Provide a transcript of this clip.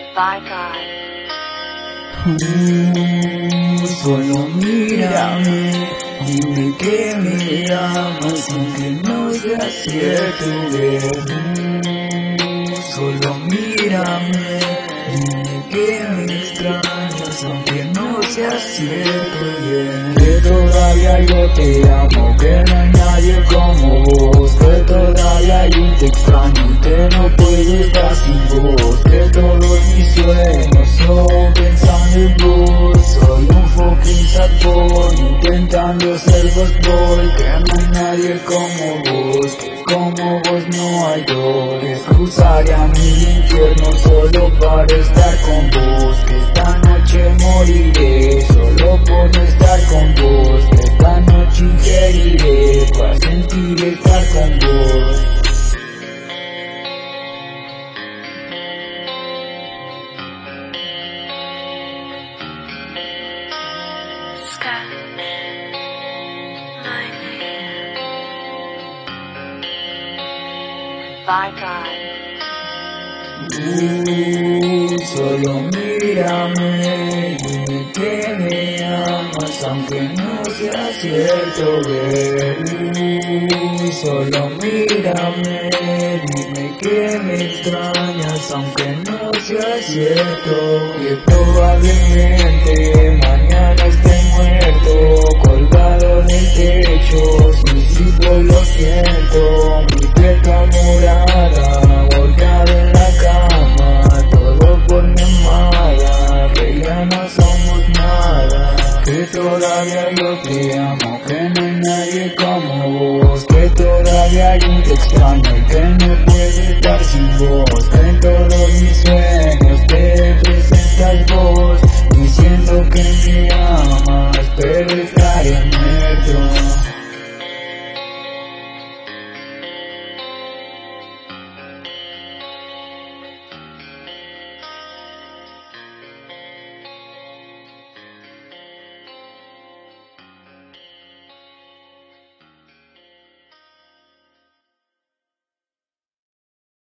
by God. Solo mírame, dime que me amas aunque no sea cierto. Solo mírame, dime que me extrañas aunque no sea cierto. Que todavía yo te amo, que no hay nadie como vos, que todavía yo te extraño y que no puedo estar sin vos, que todos mis sueños son pensando en vos. Soy un fucking sad boy intentando ser vos boy, que no hay nadie como vos, que como vos no hay dos, que cruzaría mil infiernos solo para estar con vos, que esta noche moriré solo por no estar con vos, que esta noche ingeriré para sentir estar con vos. By God. Solo mírame, dime que me amas aunque no sea cierto. Solo mírame, dime que me extrañas aunque no sea cierto. Que probablemente mañana esté muerto, colgado del techo, suicidio lo siento. Mi peca morada, volcado en la cama, todo por mi amada, que ya no somos nada. Que todavía yo te amo, que no hay nadie como vos, que todavía yo te extraño y que no puedo estar sin vos, que en todos mis sueños te presentas vos, diciendo que me amas, pero estaré muerto.